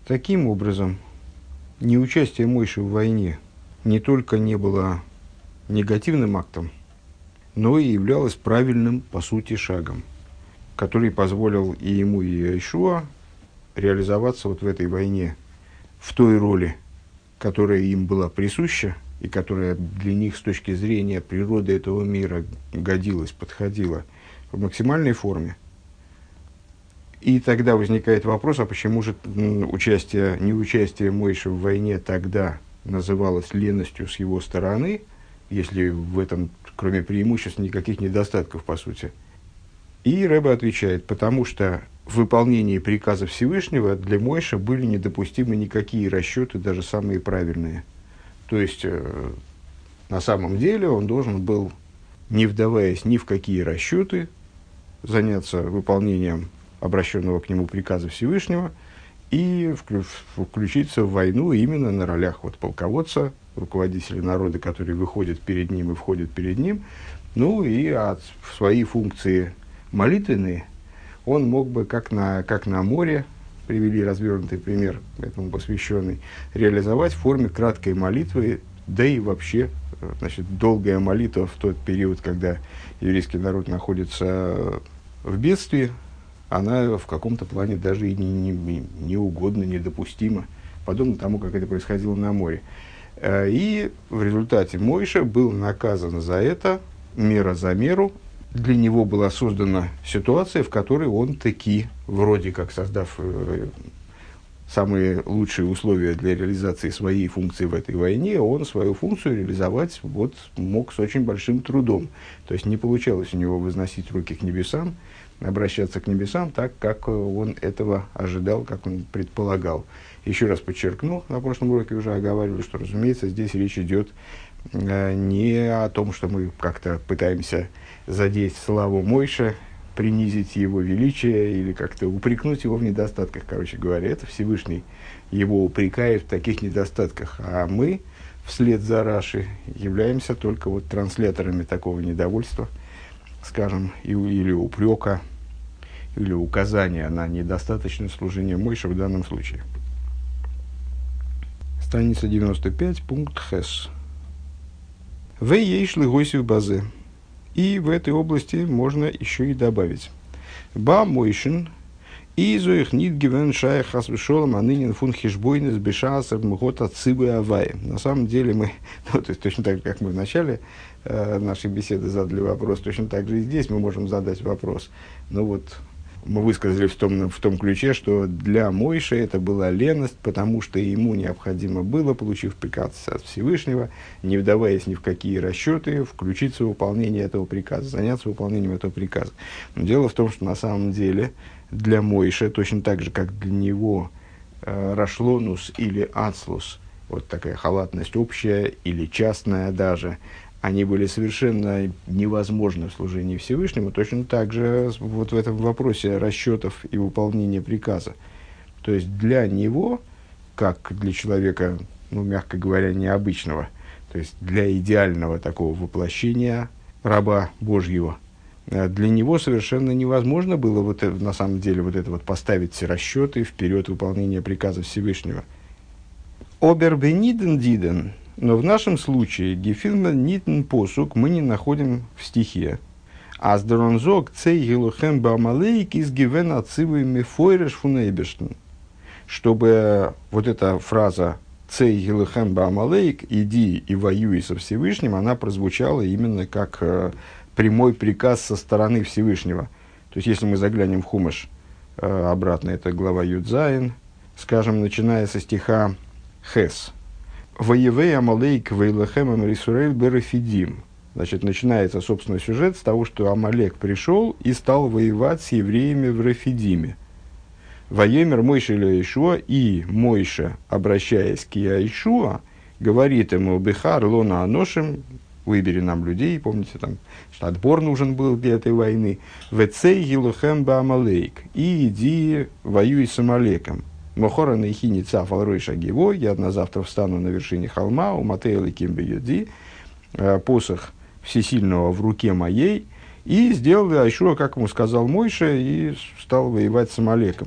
Таким образом, неучастие Мойши в войне не только не было негативным актом, но и являлось правильным, по сути, шагом, который позволил и ему, и Йеошуа реализоваться вот в этой войне в той роли, которая им была присуща, и которая для них с точки зрения природы этого мира годилась, подходила в максимальной форме. И тогда возникает вопрос, а почему же неучастие Мойши в войне тогда называлось леностью с его стороны, если в этом, кроме преимуществ, никаких недостатков, по сути. И Ребе отвечает, потому что в выполнении приказа Всевышнего для Мойши были недопустимы никакие расчеты, даже самые правильные. То есть, на самом деле, он должен был, не вдаваясь ни в какие расчеты, заняться выполнением обращенного к нему приказа Всевышнего и включиться в войну именно на ролях вот полководца, руководителя народа, который выходит перед ним и входит перед ним, ну и от свои функции молитвенные он мог бы, как на море, привели развернутый пример этому посвященный, реализовать в форме краткой молитвы, да и вообще, значит, долгая молитва в тот период, когда еврейский народ находится в бедствии, она в каком-то плане даже и не угодна, недопустима, подобно тому, как это происходило на море. И в результате Мойша был наказан за это, мера за меру. Для него была создана ситуация, в которой он таки, вроде как создав самые лучшие условия для реализации своей функции в этой войне, он свою функцию реализовать вот мог с очень большим трудом. То есть не получалось у него возносить руки к небесам, обращаться к небесам так, как он этого ожидал, как он предполагал. Еще раз подчеркну, на прошлом уроке уже оговаривали, что, разумеется, здесь речь идет не о том, что мы как-то пытаемся задеть славу Мойше, принизить его величие или как-то упрекнуть его в недостатках. Короче говоря, это Всевышний его упрекает в таких недостатках, а мы вслед за Раши являемся только вот трансляторами такого недовольства, скажем, или упрека, или указания на недостаточное служение Мойше в данном случае. Страница 95, пункт Хес. В ейшли гойсив базе. И в этой области можно еще и добавить. Ба Мойшин, изоих нит гивен шая хасвешолом анынин фун хишбойнес бешаасар мгота цибы авай. На самом деле мы, то есть точно так же, как мы в начале нашей беседы задали вопрос, точно так же и здесь мы можем задать вопрос. Ну вот, мы высказали в том ключе, что для Мойши это была леность, потому что ему необходимо было, получив приказ от Всевышнего, не вдаваясь ни в какие расчеты, включиться в выполнение этого приказа, заняться выполнением этого приказа. Но дело в том, что на самом деле для Мойши, точно так же, как для него рашлонус или ацлус, вот такая халатность общая или частная даже, они были совершенно невозможны в служении Всевышнему, точно так же вот в этом вопросе расчетов и выполнения приказа. То есть для него, как для человека, ну, мягко говоря, необычного, то есть для идеального такого воплощения раба Божьего, для него совершенно невозможно было вот это, на самом деле вот это вот поставить все расчеты вперед выполнения приказа Всевышнего. Обербениден диден. Но в нашем случае гефилмен нитн посук мы не находим в стихе. А сдоронзок цей гилухем бамалейк из гивен отцивы мефойреш фунейбештен. Чтобы вот эта фраза цей гилухем бамалейк, иди и воюй со Всевышним, она прозвучала именно как прямой приказ со стороны Всевышнего. То есть, если мы заглянем в Хумаш, обратно, это глава Юдзайн, скажем, начиная со стиха Хес. Воевей Амалейк Вейлахем Рисурель Берафидим. Значит, начинается, собственно, сюжет с того, что Амалек пришел и стал воевать с евреями в Рафидиме. Воемер Мойше или Йеошуа, и Мойше, обращаясь к Йеошуа, говорит ему: Бехар лона аношим, выбери нам людей, помните, там, что отбор нужен был для этой войны. Вецей гилухем ба Амалейк, и иди воюй с Амалеком. Мохора наихини цаф алрой шагиво, я на завтра встану на вершине холма, у Матейла кимбе юди, посох всесильного в руке моей, и сделал Йеошуа, как ему сказал Мойше, и стал воевать с Амалеком.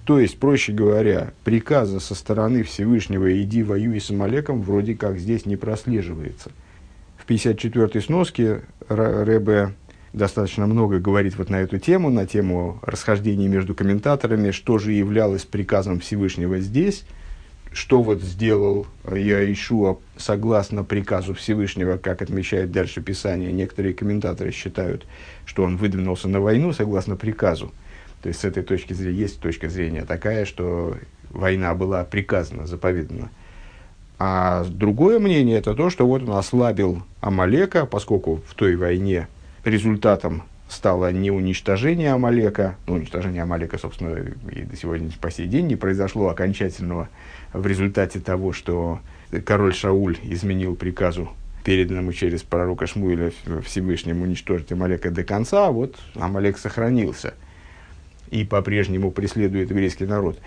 То есть, проще говоря, приказа со стороны Всевышнего «иди воюй с Амалеком» вроде как здесь не прослеживается. В 54-й сноске Ребе достаточно много говорит вот на эту тему, на тему расхождений между комментаторами, что же являлось приказом Всевышнего здесь, что вот сделал Яишуа согласно приказу Всевышнего, как отмечает дальше Писание. Некоторые комментаторы считают, что он выдвинулся на войну согласно приказу. То есть, с этой точки зрения, есть точка зрения такая, что война была приказана, заповедана. А другое мнение, это то, что вот он ослабил Амалека, поскольку в той войне результатом стало не уничтожение Амалека, уничтожение Амалека, собственно, и до сегодня по сей день не произошло окончательного в результате того, что король Шауль изменил приказу, переданному через пророка Шмуэля Всевышнему уничтожить Амалека до конца, вот Амалек сохранился и по-прежнему преследует еврейский народ.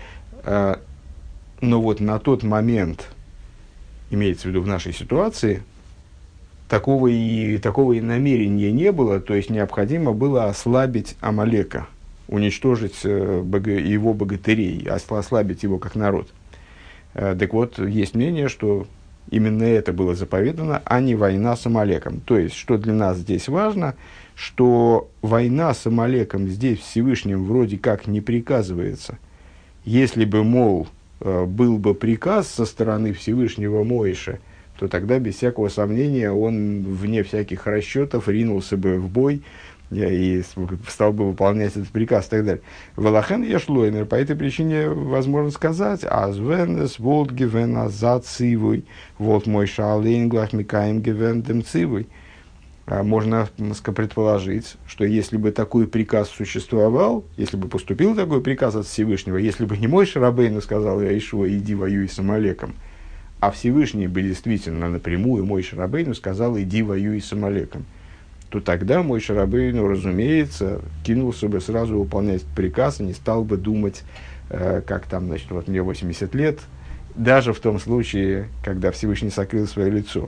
Но вот на тот момент, имеется в виду в нашей ситуации, такого и намерения не было, то есть необходимо было ослабить Амалека, уничтожить его богатырей, ослабить его как народ. Так вот, есть мнение, что именно это было заповедано, а не война с Амалеком. То есть, что для нас здесь важно, что война с Амалеком здесь Всевышним вроде как не приказывается. Если бы, мол, был бы приказ со стороны Всевышнего Моише, то тогда, без всякого сомнения, он, вне всяких расчетов, ринулся бы в бой и стал бы выполнять этот приказ и так далее. Валахен яшлоймер, по этой причине возможно сказать, азвенес волт гивен азат цивуй, волт мой шаалейнглах микаем гивен дем цивуй. Можно предположить, что если бы такой приказ существовал, если бы поступил такой приказ от Всевышнего, если бы не Моше Рабейну сказал Яишуа, иди воюй с Амалеком, а Всевышний бы действительно напрямую Моше Рабейну сказал, иди воюй с Амалеком, то тогда Моше Рабейну, разумеется, кинулся бы сразу выполнять приказ и не стал бы думать, как там, значит, вот мне 80 лет, даже в том случае, когда Всевышний сокрыл свое лицо.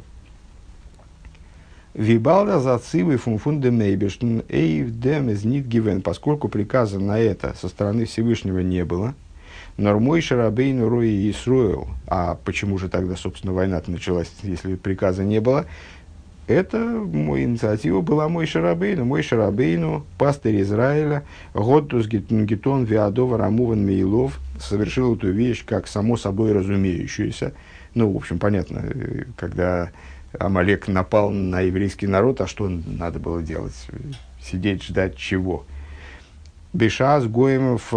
Вибалда зацивы фунфунде мейбештн эйвдем из нит гивен, поскольку приказа на это со стороны Всевышнего не было. Нормойша Рабейну Рои Исруэл. А почему же тогда, собственно, война-то началась, если приказа не было? Это инициатива была Моше Рабейну. Моше Рабейну, пастырь Израиля, Годдус Гитон Виадова Рамуван Мейлов, совершил эту вещь как само собой разумеющуюся. Ну, в общем, понятно, когда Амалек напал на еврейский народ, а что надо было делать? Сидеть, ждать чего? Бешас Гоемов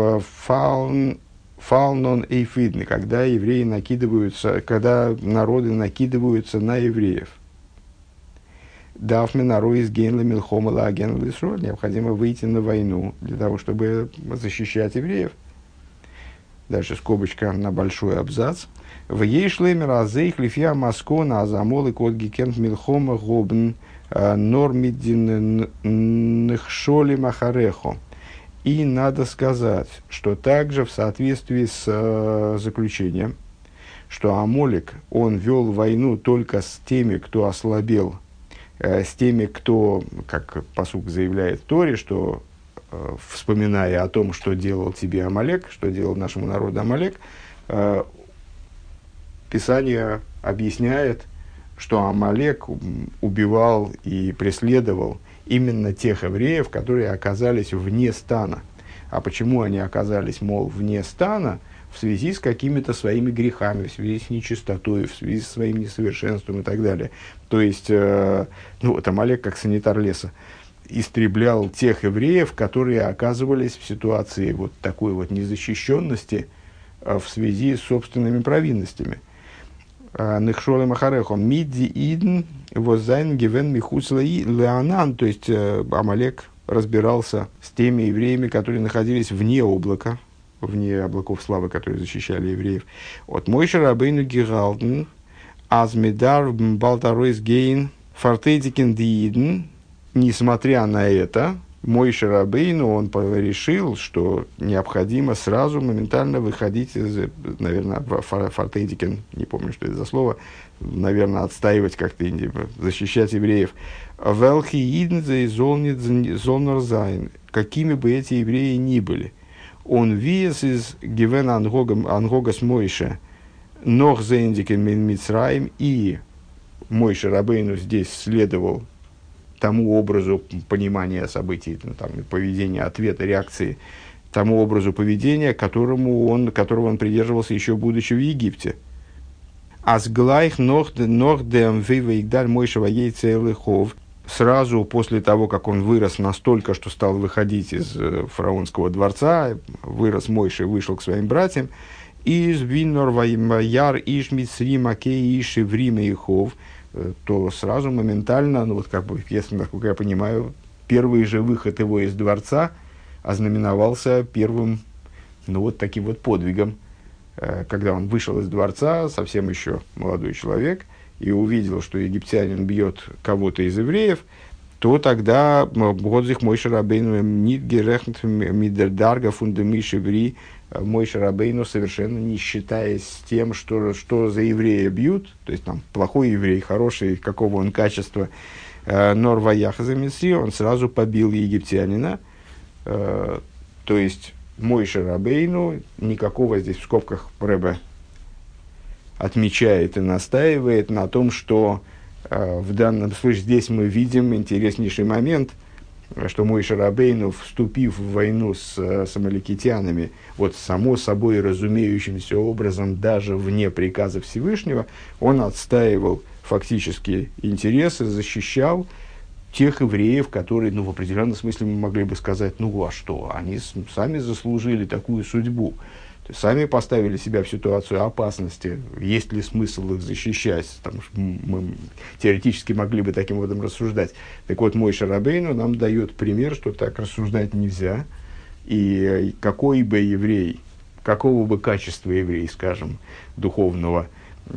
фалнон эйфидны, когда евреи накидываются, когда народы накидываются на евреев. Дафмен ароис генла милхомала агенла лисроль, необходимо выйти на войну для того, чтобы защищать евреев. Дальше скобочка на большой абзац. В ей шлемер азейх лифья маскона азамолы кот гикент милхома гобн нормидин нхшоли махарехо. И надо сказать, что также в соответствии с заключением, что Амолек, он вел войну только с теми, кто ослабел, с теми, кто, как пасук заявляет в Торе, что, вспоминая о том, что делал тебе Амалек, что делал нашему народу Амалек, Писание объясняет, что Амалек убивал и преследовал именно тех евреев, которые оказались вне стана. А почему они оказались, мол, вне стана? В связи с какими-то своими грехами, в связи с нечистотой, в связи со своим несовершенством и так далее. То есть, вот Амалек, как санитар леса, истреблял тех евреев, которые оказывались в ситуации вот такой вот незащищенности в связи с собственными провинностями. Нехшоле махарехо мидди идн возайн гивен михусла леанан, то есть Амалек разбирался с теми евреями, которые находились вне облака, вне облаков славы, которые защищали евреев. От Моше Рабейну гигалден азмидар балтаройс гейн фартейдикен диидн. Несмотря на это, Моше Рабейну, он решил, что необходимо сразу моментально выходить из, наверное, фартейдикен, не помню, что это за слово, наверное, отстаивать как-то, защищать евреев. Велхи идн золнерзайн, какими бы эти евреи ни были. Он виес из гивен ангогас Мойше нох зендикен Мицраим, и Мойше Рабейну здесь следовал тому образу понимания событий, там, поведения, ответа, реакции, тому образу поведения, которого он придерживался еще будучи в Египте. Асглайх нох дем вивейгдаль Мойше ваейцейлыхов. Сразу после того, как он вырос настолько, что стал выходить из фараонского дворца, вырос Мойше, вышел к своим братьям, из Виннор Ваяр Ишмицри Макей Иши Вриме Ихов, то сразу моментально, если, насколько я понимаю, первый же выход его из дворца ознаменовался первым, таким вот подвигом, когда он вышел из дворца, совсем еще молодой человек, и увидел, что египтянин бьет кого-то из евреев, то тогда Годзих Мойше Рабейну нит герехнт мидердарга фундамиши ври, Мойше Рабейну, совершенно не считаясь с тем, что за еврея бьют, то есть там плохой еврей, хороший, какого он качества, Норва Яхаза Мисри, он сразу побил египтянина, то есть Мойше Рабейну, никакого здесь в скобках Ребе отмечает и настаивает на том, что в данном случае здесь мы видим интереснейший момент, что Мойше Рабейну, вступив в войну с амаликитянами, само собой разумеющимся образом, даже вне приказа Всевышнего, он отстаивал фактически интересы, защищал тех евреев, которые, в определенном смысле мы могли бы сказать, а что, они сами заслужили такую судьбу. То есть, сами поставили себя в ситуацию опасности, есть ли смысл их защищать, мы теоретически могли бы таким образом рассуждать. Так вот, Мойше Рабейну нам дает пример, что так рассуждать нельзя, и какой бы еврей, какого бы качества еврей, скажем, духовного,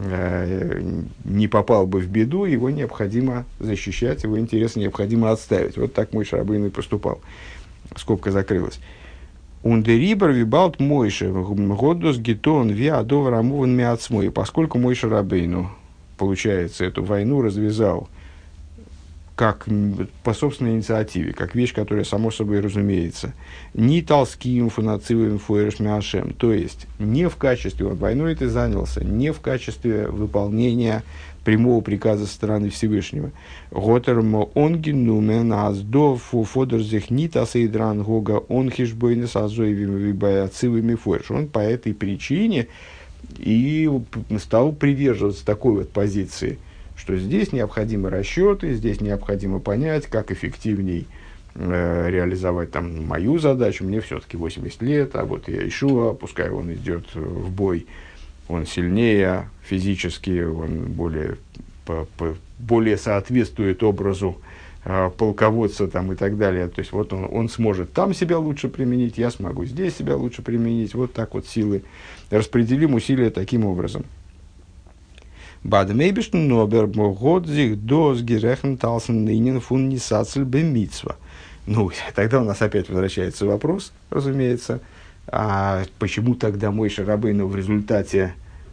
не попал бы в беду, его необходимо защищать, его интересы необходимо отставить. Вот так Мойше Рабейну и поступал. Скобка закрылась. Ундерибер вибалт Мойше годос гитон виадов рамован миацмой. Поскольку Мойше Рабейну, получается, эту войну развязал как по собственной инициативе, как вещь, которая само собой разумеется, не талским фунацивым фуэрш миашем, то есть не в качестве, он войной это занялся, не в качестве выполнения прямого приказа со стороны Всевышнего. Готермо онгенумен аздов фодерзих нитасейдран гога онхишбойнес азоевими вибаяцивыми фуэрш. Он по этой причине и стал придерживаться такой вот позиции, что здесь необходимы расчеты, здесь необходимо понять, как эффективней реализовать мою задачу. Мне все-таки 80 лет, а вот я Ишуа, пускай он идет в бой, он сильнее физически, он более соответствует образу полководца и так далее. То есть он сможет там себя лучше применить, я смогу здесь себя лучше применить. Вот так вот силы. Распределим усилия таким образом. Бадмейбишн нобер годзих доз герехнталсен нынен фун нисацель бемитсва. Тогда у нас опять возвращается вопрос, разумеется, а почему тогда Мойше Рабейну в результате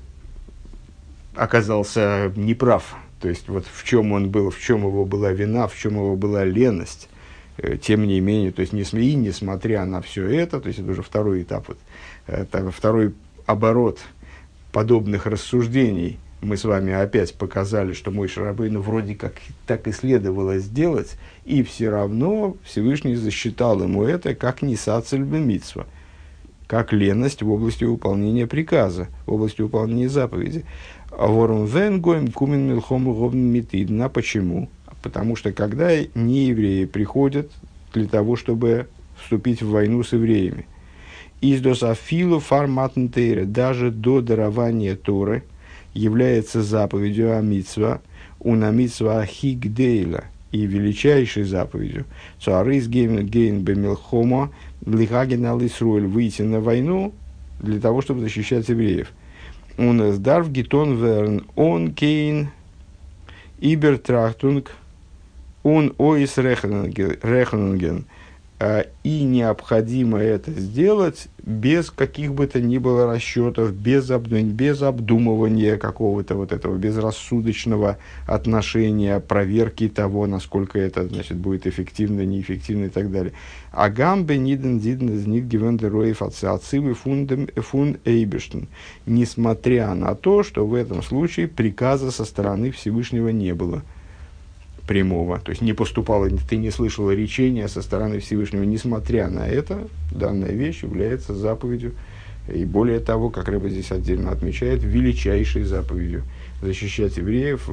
оказался неправ? То есть, в чем он был, в чем его была вина, в чем его была леность. Тем не менее, то есть, несмотря на все это, то есть, это уже второй этап, второй оборот подобных рассуждений, мы с вами опять показали, что Мойше Рабейну вроде как так и следовало сделать, и все равно Всевышний засчитал ему это как нисацель бемитсва, как леность в области выполнения приказа, в области выполнения заповеди. А ворум венгоем кумен милхому говн митидна. Почему? Потому что когда неевреи приходят для того, чтобы вступить в войну с евреями, издос афилу фарматн тейре, даже до дарования Торы, является заповедью амитсва, унамитсва ахигдейла, и величайшей заповедью царис гейн бемилхома лихаген алисруэль, выйти на войну для того, чтобы защищать евреев. Он сдарв гитон верн он кейн ибертрахтунг он оис рехнунген И необходимо это сделать без каких бы то ни было расчетов, без обдумывания какого-то вот этого безрассудочного отношения, проверки того, насколько это, значит, будет эффективно, неэффективно и так далее. Агамбе ниден нид гевенде роев отцивы фун эйбештен. Несмотря на то, что в этом случае приказа со стороны Всевышнего не было прямого, то есть не поступало, ты не слышал речения со стороны Всевышнего. Несмотря на это, данная вещь является заповедью, и более того, как Рэбе здесь отдельно отмечает, величайшей заповедью. Защищать евреев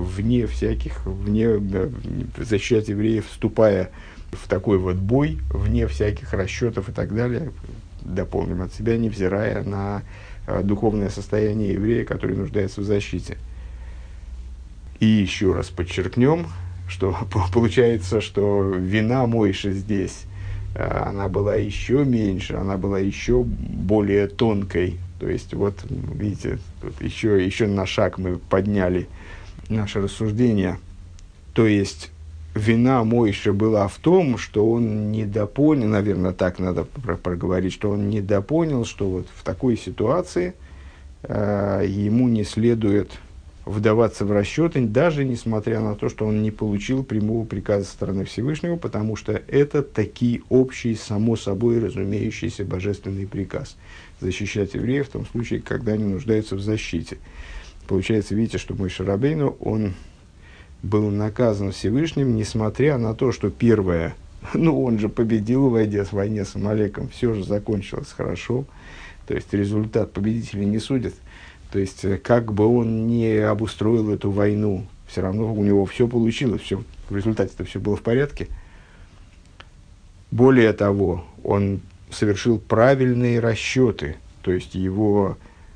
защищать евреев, вступая в такой вот бой, вне всяких расчетов и так далее, дополним от себя, невзирая на духовное состояние еврея, который нуждается в защите. И еще раз подчеркнем, что получается, что вина Мойши здесь, она была еще меньше, она была еще более тонкой. То есть, вот, видите, тут еще на шаг мы подняли наше рассуждение. То есть, вина Мойши была в том, что он недопонял, наверное, так надо проговорить, что он недопонял, что вот в такой ситуации ему не следует вдаваться в расчеты, даже несмотря на то, что он не получил прямого приказа со стороны Всевышнего, потому что это таки общий, само собой разумеющийся божественный приказ. Защищать евреев в том случае, когда они нуждаются в защите. Получается, видите, что Моше Рабейну, он был наказан Всевышним, несмотря на то, что первое, он же победил, войдя в войне с Амалеком, все же закончилось хорошо, то есть результат победителей не судят. То есть, как бы он ни обустроил эту войну, все равно у него все получилось, все, в результате-то все было в порядке. Более того, он совершил правильные расчеты, то есть его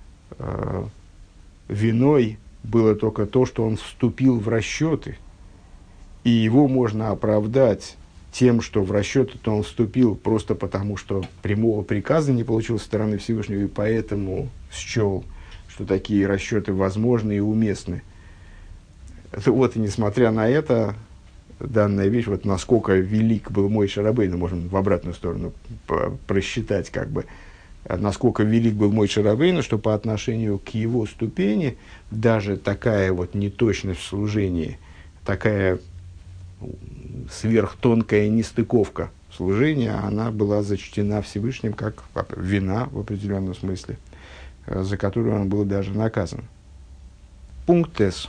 виной было только то, что он вступил в расчеты, и его можно оправдать тем, что в расчеты-то он вступил просто потому, что прямого приказа не получил со стороны Всевышнего, и поэтому счел, что такие расчеты возможны и уместны. Вот, и несмотря на это, данная вещь, вот насколько велик был Моше Рабейну, можем в обратную сторону просчитать, как бы, насколько велик был Моше Рабейну, что по отношению к его ступени даже такая вот неточность в служении, такая сверхтонкая нестыковка служения, она была зачтена Всевышним как вина в определенном смысле, за которую он был даже наказан. Пункт С.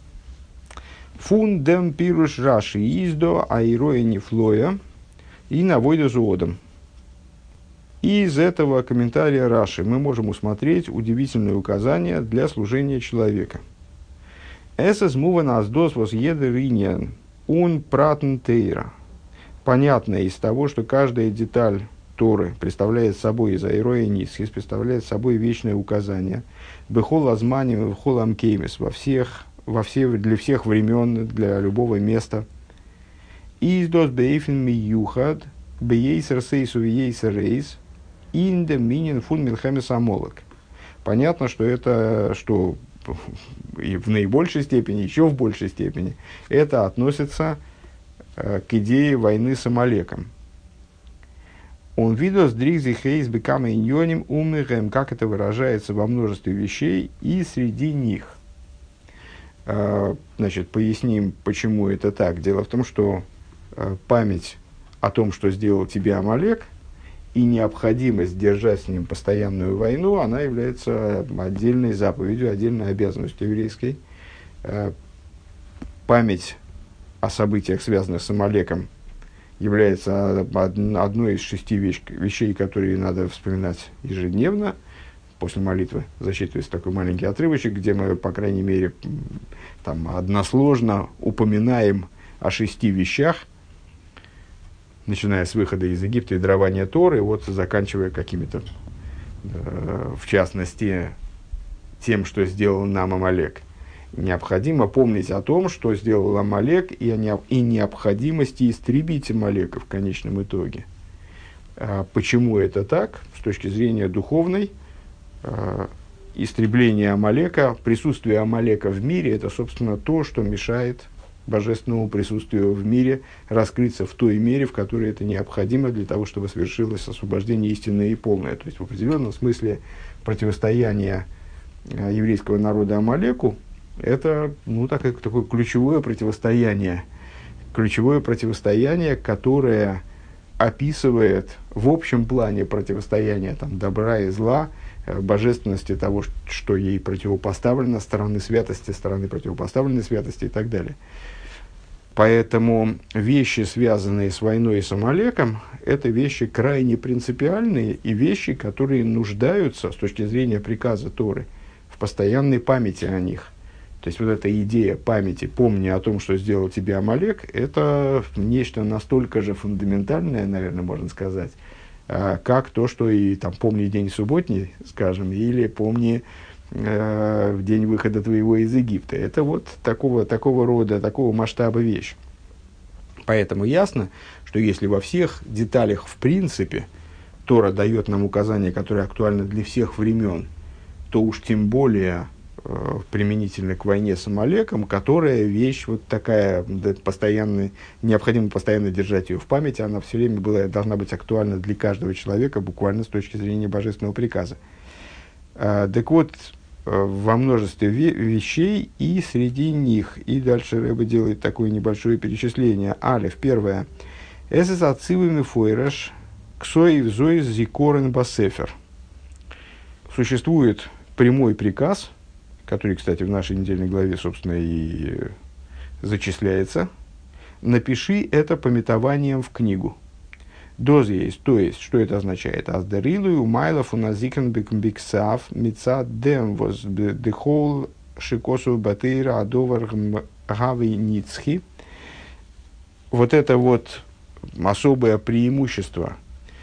Фун дем пируш раши издо аироя нефлоя и навойда зуодом. Из этого комментария Раши мы можем усмотреть удивительное указание для служения человека. Эсэс муван аздос вос едер иньян ун пратн тейра. Понятно из того, что каждая деталь Торы представляет собой, из аироя нисхис, представляет собой вечное указание. Бехол азманим и бехол амкеймис, для всех времен, для любого места. Издос бейфин миюхад, бейсер сейсу вейсер рейс, инде минин фун милхемес амолок. Понятно, что это, что и в наибольшей степени, еще в большей степени, это относится к идее войны с Амалеком. Он видос дригзи хейс бекама иньоним умныхэм, как это выражается во множестве вещей, и среди них. Значит, поясним, почему это так. Дело в том, что память о том, что сделал тебе Амалек, и необходимость держать с ним постоянную войну, она является отдельной заповедью, отдельной обязанностью еврейской. Память о событиях, связанных с Амалеком, является одной из 6 вещей, которые надо вспоминать ежедневно. После молитвы зачитывается такой маленький отрывочек, где мы, по крайней мере, там, односложно упоминаем о 6 вещах, начиная с выхода из Египта и дарования Торы, вот заканчивая какими-то, в частности, тем, что сделал нам Амалек. Необходимо помнить о том, что сделал Амалек, и необходимости истребить Амалека в конечном итоге. Почему это так? С точки зрения духовной, истребление Амалека, присутствие Амалека в мире, это, собственно, то, что мешает божественному присутствию в мире раскрыться в той мере, в которой это необходимо для того, чтобы свершилось освобождение истинное и полное. То есть в определенном смысле противостояние еврейского народа Амалеку – это такое ключевое противостояние, которое описывает в общем плане противостояние добра и зла, божественности того, что ей противопоставлено, стороны святости, стороны противопоставленной святости и так далее. Поэтому вещи, связанные с войной и с Амалеком, это вещи крайне принципиальные и вещи, которые нуждаются, с точки зрения приказа Торы, в постоянной памяти о них. То есть вот эта идея памяти, помни о том, что сделал тебе Амалек, это нечто настолько же фундаментальное, наверное, можно сказать, как то, что и помни день субботний, скажем, или помни в день выхода твоего из Египта. Это вот такого рода, такого масштаба вещь. Поэтому ясно, что если во всех деталях в принципе Тора дает нам указания, которые актуальны для всех времен, то уж тем более применительно к войне с Амалеком, которая вещь вот такая, необходимо постоянно держать ее в памяти, она все время должна быть актуальна для каждого человека, буквально с точки зрения божественного приказа. Так вот, во множестве вещей и среди них, и дальше Ребе делает такое небольшое перечисление. Алеф, первое. Эсэс ацивами фойраш ксоев зоис зикорен басефер. Существует прямой приказ, который, кстати, в нашей недельной главе, собственно, и зачисляется. Напиши это памятованием в книгу. Доз есть, то есть, что это означает? Аздерилу умайлов уназикен биксав мица дем воз дехол шикосу батыра адовар гавы ницхи. Вот это вот особое преимущество,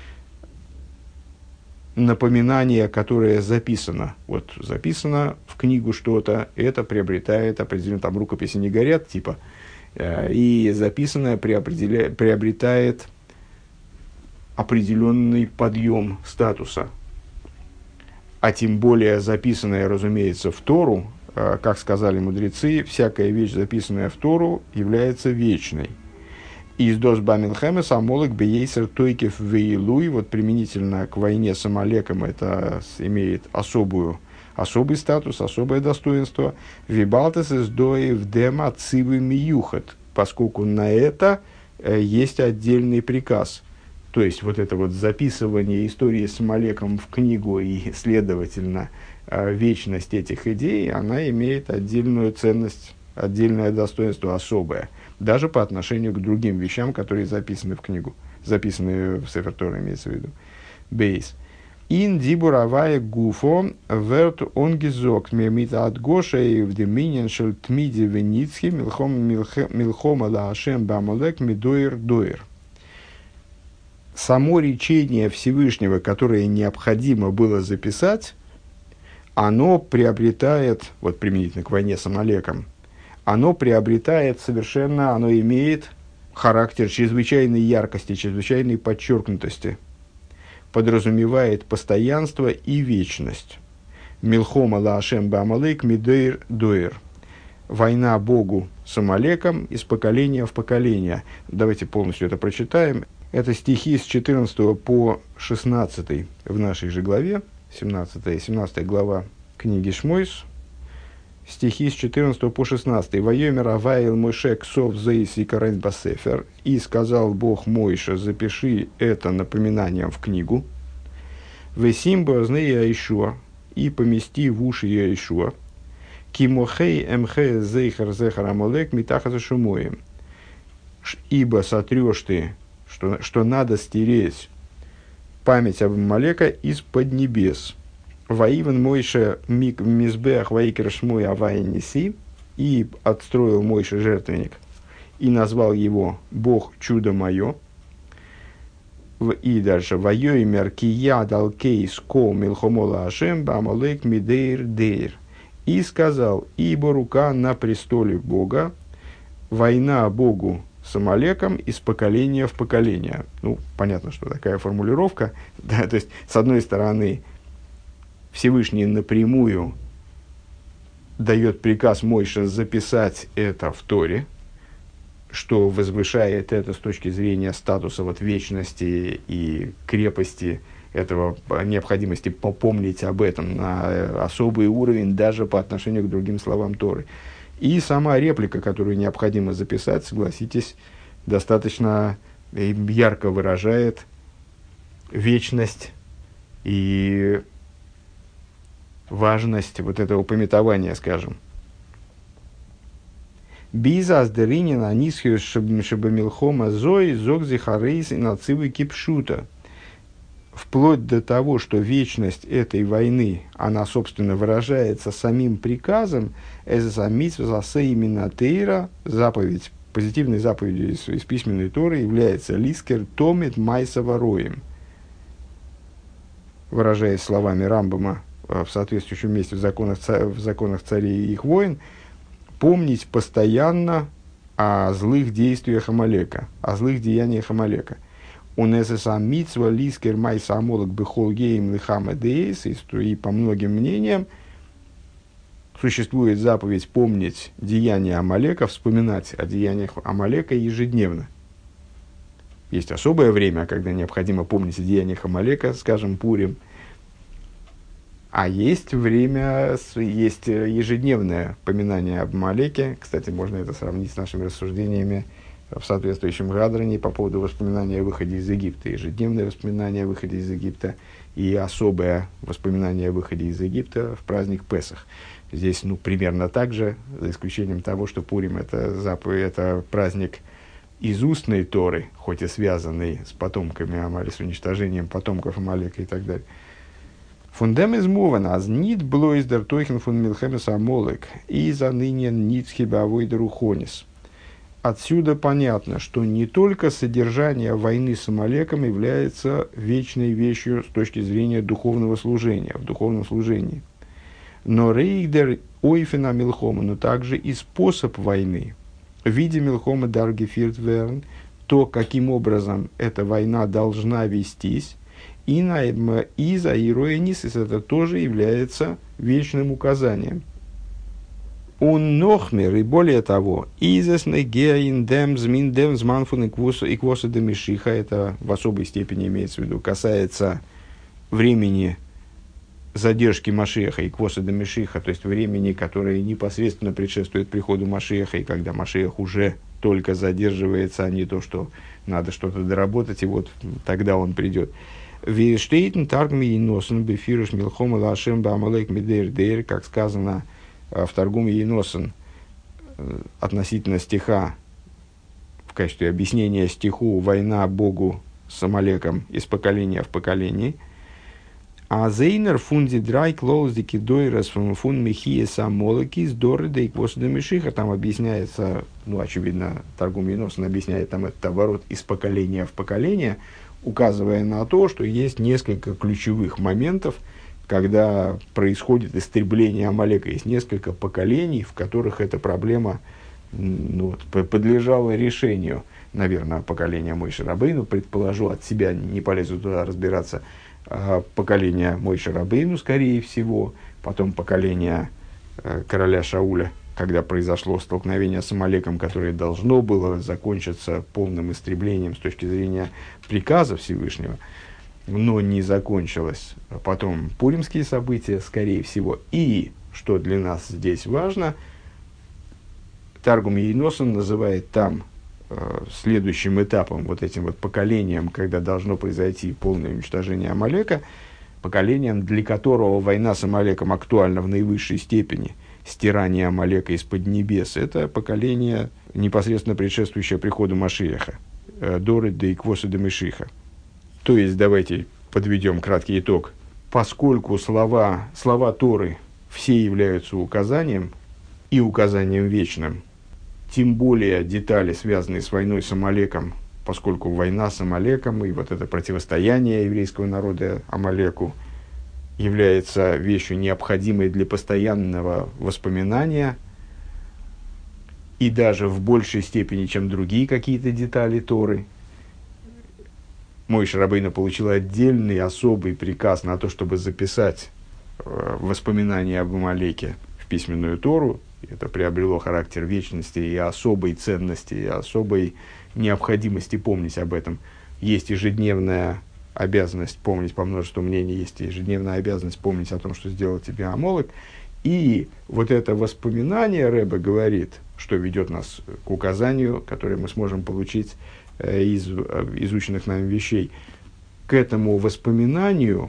напоминание, которое записано в книгу что-то, это приобретает определенно, рукописи не горят, и записанное приобретает определенный подъем статуса. А тем более записанное, разумеется, в Тору, как сказали мудрецы, всякая вещь, записанная в Тору, является вечной. Из дос бамилхемес амолек бейсер тойкев вейлуй, вот применительно к войне с Амалеком, это имеет особый статус, особое достоинство. Вибалтес из доев дема цивы миюхат, поскольку на это есть отдельный приказ. То есть вот это вот записывание истории с Амалеком в книгу и, следовательно, вечность этих идей, она имеет отдельную ценность, отдельное достоинство особое. Даже по отношению к другим вещам, которые записаны в книгу, записаны в Сефер Тора, имеется в виду. Бейс. Ин дибуравая гуфо верт онгизок мемита от гоша и в деминен шель тмиди веницхи милхома ла ашем бамолек мидоир доир. Само речение Всевышнего, которое необходимо было записать, оно приобретает, вот применительно к войне с Амалеком, оно имеет характер чрезвычайной яркости, чрезвычайной подчеркнутости, подразумевает постоянство и вечность. Милхома ла ашем баамалек мидоир доир. Война Богу с Амалеком из поколения в поколение. Давайте полностью это прочитаем. Это стихи с 14 по 16 в нашей же главе, 17 глава книги Шмойс. Стихи с 14 по 16. «Вайомер аваил Моше ксов зейс и карен басефер». «И сказал Бог Мойше, запиши это напоминанием в книгу». «Весимбо зней Яишуа». «И помести в уши Яишуа». «Кимохей эмхе зейхар зехар амолек митахаза шумоем». «Ибо сотрешь ты, что надо стереть память об Амалека из-под небес». Ваиван Мойше мизбеах ваикер шмуй авай неси, и отстроил Мойше жертвенник, и назвал его Бог чудо мое. И дальше. Вайоймер кия далкей скол милхомола ашем бамалек мидейр дейр. И сказал, ибо рука на престоле Бога, война Богу с Амалеком из поколения в поколение. Ну, понятно, что такая формулировка. Да, то есть, с одной стороны, Всевышний напрямую дает приказ Мойше записать это в Торе, что возвышает это с точки зрения статуса вот вечности и крепости этого, необходимости попомнить об этом на особый уровень даже по отношению к другим словам Торы. И сама реплика, которую необходимо записать, согласитесь, достаточно ярко выражает вечность и важность вот этого памятования, скажем. Бизас деринин анисхиус шабамилхома зой зог зихарейс и нацивы кипшута. Вплоть до того, что вечность этой войны, она, собственно, выражается самим приказом, заповедь, позитивной заповедью из письменной Торы является лискер томит майсава роем. Выражаясь словами Рамбама в соответствующем месте в законах царей и их войн, помнить постоянно о злых действиях Амалека, о злых деяниях Амалека. И по многим мнениям существует заповедь помнить деяния Амалека, вспоминать о деяниях Амалека ежедневно. Есть особое время, когда необходимо помнить о деяниях Амалека, скажем, Пурим. А есть время, есть ежедневное поминание об Амалеке. Кстати, можно это сравнить с нашими рассуждениями в соответствующем Гадране по поводу воспоминания о выходе из Египта. Ежедневное воспоминание о выходе из Египта и особое воспоминание о выходе из Египта в праздник Песах. Здесь примерно так же, за исключением того, что Пурим – это праздник из устной Торы, хоть и связанный с потомками Амалека, с уничтожением потомков Амалека и так далее. Фундем из Мована, аз нит блойздер тойхен фун милхемес амолек, и за ныне нит хибавойдер ухонис. Отсюда понятно, что не только содержание войны с Амалеком является вечной вещью с точки зрения духовного служения, в духовном служении, но рейгдер ойфена милхома, но также и способ войны. В виде милхома даргефиртверн, то, каким образом эта война должна вестись, и за ироенисис это тоже является вечным указанием. Он нохмер, и более того, изесны геиндем зминдем зманфун иквоса демишиха, это в особой степени имеется в виду, касается времени задержки Машиаха и квоса демишиха, то есть времени, которое непосредственно предшествует приходу Машиаха, и когда Машиах уже только задерживается, а не то, что надо что-то доработать, и вот тогда он придет. Вештейтен таргми и носен бефируш милхома лашем баамалек медер дейр, как сказано в Таргуме Еносен относительно стиха, в качестве объяснения стиху «Война Богу с Амалеком из поколения в поколение». А зейнер фунди драй клоуздики дойрас фун михия самолоки с доры да и квоса мишиха. Там объясняется, очевидно, Таргум Еносен объясняет там этот оборот из поколения в поколение, указывая на то, что есть несколько ключевых моментов, когда происходит истребление Амалека. Есть несколько поколений, в которых эта проблема подлежала решению. Наверное, поколение Моше Рабейну, предположу, от себя не полезу туда разбираться, поколение Моше Рабейну, скорее всего, потом поколение короля Шауля, когда произошло столкновение с Амалеком, которое должно было закончиться полным истреблением с точки зрения приказа Всевышнего, но не закончилось. Потом пуримские события, скорее всего. И, что для нас здесь важно, Таргум Еносен называет там следующим этапом, вот этим вот поколением, когда должно произойти полное уничтожение Амалека, поколением, для которого война с Амалеком актуальна в наивысшей степени, стирание Амалека из-под небес, это поколение, непосредственно предшествующее приходу Машиаха, Доры да и Квоса да Мишиха. То есть, давайте подведем краткий итог. Поскольку слова Торы все являются указанием и указанием вечным, тем более детали, связанные с войной с Амалеком, поскольку война с Амалеком и вот это противостояние еврейского народа Амалеку является вещью необходимой для постоянного воспоминания, и даже в большей степени, чем другие какие-то детали Торы, Моше Рабейну получил отдельный особый приказ на то, чтобы записать воспоминания об Амалеке в письменную Тору, это приобрело характер вечности и особой ценности, и особой необходимости помнить об этом. Есть ежедневная обязанность помнить, по множеству мнений, есть ежедневная обязанность помнить о том, что сделал тебе Амолек. И вот это воспоминание, Ребе говорит, что ведет нас к указанию, которое мы сможем получить из изученных нами вещей, к этому воспоминанию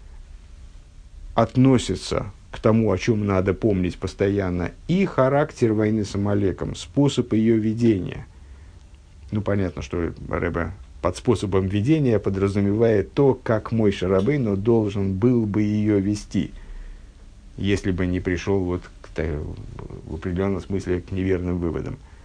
относится к тому, о чем надо помнить постоянно, и характер войны с Амалеком, способ ее ведения. Ну, понятно, что Ребе под способом ведения подразумевает то, как Мойше Рабейну должен был бы ее вести, если бы не пришел в определенном смысле к неверным выводам.